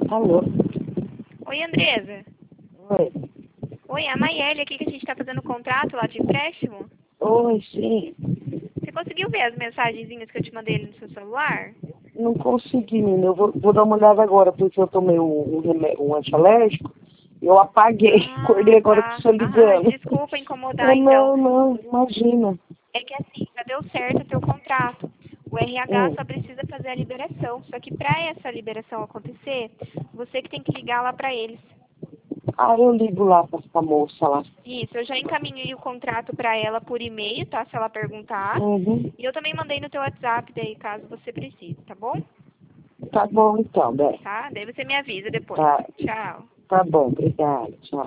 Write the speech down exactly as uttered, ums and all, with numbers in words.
Alô? Oi, Andresa. Oi. Oi, é a Maiele aqui que a gente está fazendo o contrato lá de empréstimo. Oi, sim. Você conseguiu ver as mensagenzinhas que eu te mandei ali no seu celular? Não consegui, menina. Eu vou, vou dar uma olhada agora, porque eu tomei um, um, remédio, um antialérgico. Eu apaguei. Acordei Ah, agora que tá. estou Ah, ligando. desculpa incomodar, Ah, então. não, não. Imagina. É que assim, já deu certo o teu contrato. O R H Hum. só precisa fazer a liberação. Só que para essa liberação acontecer, você que tem que ligar lá para eles. Ah, eu ligo lá pra essa moça lá. Isso, eu já encaminhei o contrato para ela por e-mail, tá? Se ela perguntar. Uhum. E eu também mandei no teu WhatsApp daí, caso você precise, tá bom? Tá bom, então, Bé. Tá? Daí você me avisa depois. Tá, Tchau. tá bom. Obrigada. Tchau.